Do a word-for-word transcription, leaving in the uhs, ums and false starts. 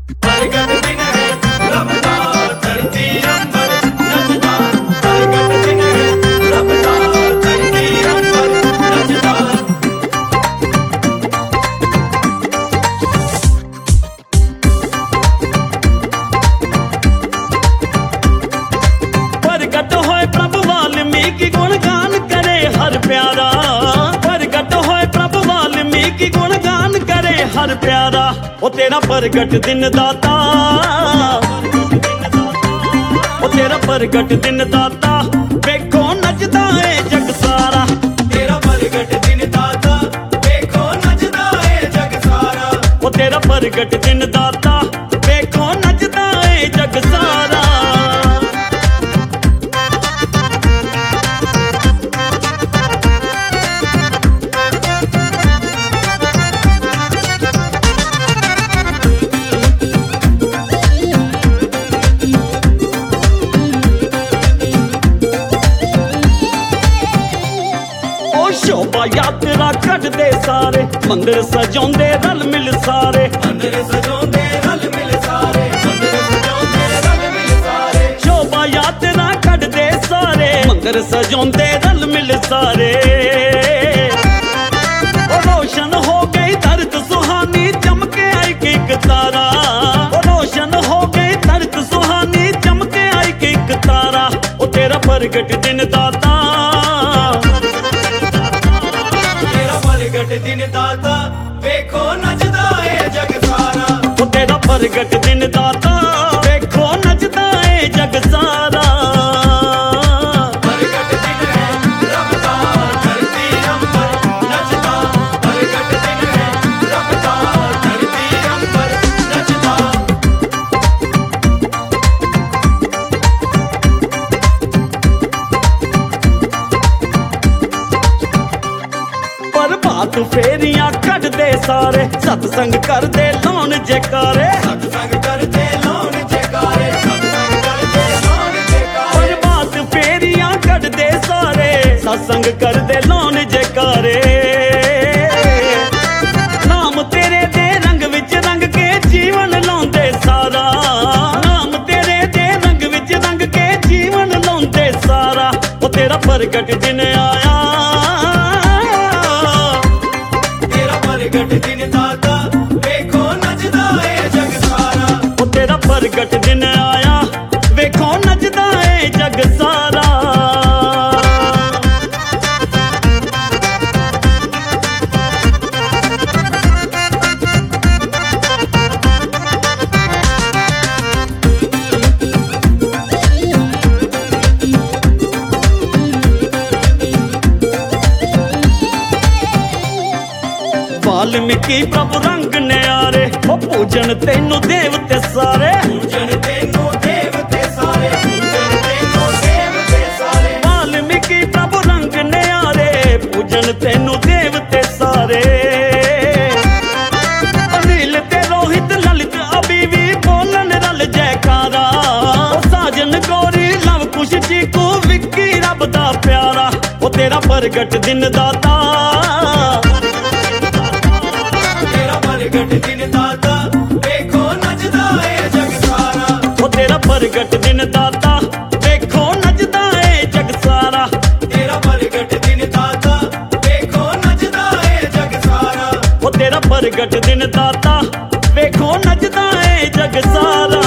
प्रगट दिन है रब दा धरती अंबर नचदा, प्रगट दिन है रब दा धरती अंबर नचदा। प्रगट होए प्रभु वाल्मीकि गुणगान करे हर प्यारा, प्रगट होए प्रभु वाल्मीकि गुणगान करे हर प्यारा। ओ तेरा प्रगट दिन दाता, ओ तेरा प्रगट दिन दाता, वेखो नचदा है जग सारा। तेरा प्रगट दिन दाता वेखो नचदा है जग सारा। ओ तेरा प्रगट दिन दाता, वेखो नचदा है जग सारा। शोभा यात्रा कटदे सारे, मंदिर सजाउंदे रल मिल सारे, मंदिर सजाउंदे रल मिल सारे, मंदिर सजाउंदे रल मिल सारे। शोभा यात्रा कटदे सारे, मंदिर सजाउंदे रल मिल सारे। ओ रोशन हो गई धरत सुहानी, चमके आई एक तारा। ओ रोशन हो गई धरत सुहानी, चमके आई एक तारा। ओ तेरा प्रगट दिन दाता, प्रगट दिन दाता वेखो नचदा है जग सारा। ओ तेरा प्रगट दिन दाता, वेखो नचदा है जग सारा। प्रगट दिन है रब दा धरती अंबर नचदा, प्रगट दिन है रब दा धरती अंबर नचदा। प्रभात फेरियां कटदे सारे, सत्संग करदे लाउन जयकारे, सत्संग करदे लाउन जयकारे, सत्संग करदे लाउन जयकारे। प्रभात फेरियां कटदे सारे, सत्संग करदे लाउन जयकारे। नाम तेरे दे रंग विच रंग के जीवन लाउंदे सारा, नाम तेरे दे रंग विच रंग के जीवन लाउंदे सारा। ओ तेरा प्रगट दिन आया, प्रगट दिन दाता वेखो नचदा है जग सारा। ओ तेरा प्रगट दिन आया, वेखो नचदा है जग सारा। वाल्मीकि प्रभु रंग न्यारे, ओ पूजन तेनू देवते सारे, पूजन तेनू देवते सारे, पूजन तेनू देवते सारे। वाल्मीकि प्रभु रंग न्यारे, पूजन तेनू देवते सारे। अनिल ते रोहित ललित अभी भी बोलन रल जयकारा। ओ साजन गौरी लव कुश चीकू विक्की रब दा प्यारा। ओ तेरा प्रगट दिन दाता, प्रगट दिन दाता वेखो नचदा है जग सारा। ओ तेरा प्रगट दिन दाता, वेखो नचदा है जग सारा। तेरा प्रगट दिन दाता वेखो नचदा है जग सारा। ओ तेरा प्रगट दिन दाता, वेखो नचदा है जग सारा।